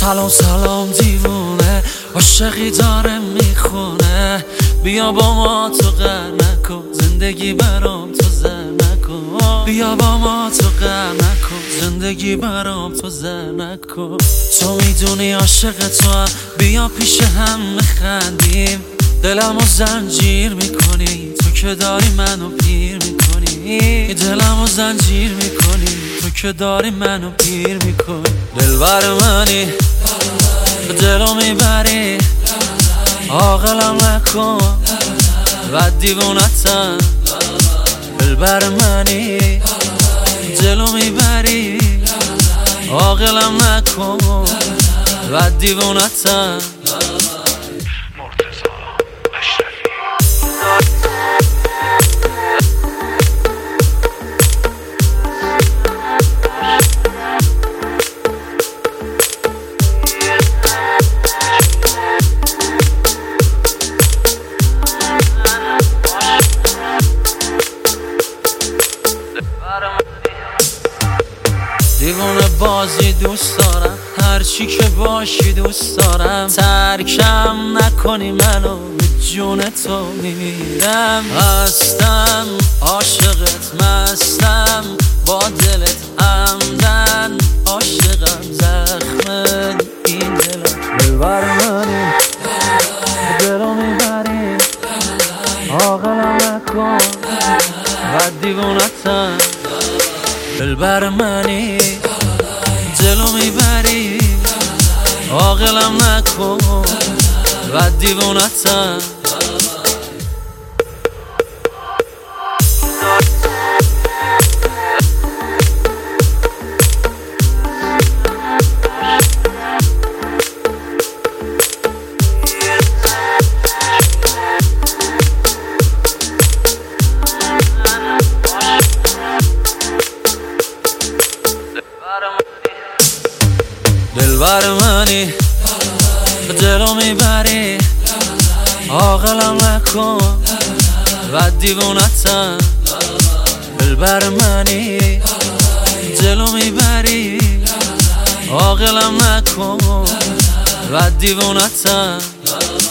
سلام سلام دیوونه، عاشقی داره میخونه. بیا با ما تو غر نکن، زندگی برام تو زر نکن. بیا با ما تو غر نکن، زندگی برام تو زر نکن. تو میدونی عاشق تو هم، بیا پیش هم میخندیم. دلمو زنجیر میکنی، تو که داری منو پیر میکنی. دلمو زنجیر میکنی، تو که داری منو پیر میکنی. دلبر منی، دلو میبری، عاقلم نکن و دیوونتم. دلبر منی، دلو میبری، عاقلم نکن و دیوونتم. دیوونه بازی دوست دارم، هرچی که باشی دوست دارم. ترکم نکنی منو، به جون تو میمیرم. هستم عاشقت، مستم با دلت عمدن. عاشقم زخم این دلم. دلبر منی، دلو میبری، عاقلم نکن و دیوونتم. دلبر منی، دلو میبری، عاقلم نکن و دیوونتم. دلبر منی، دلو میبری، عاقلم نکن و دیوونتم. دلبر منی، دلو میبری، عاقلم نکن و دیوونتم.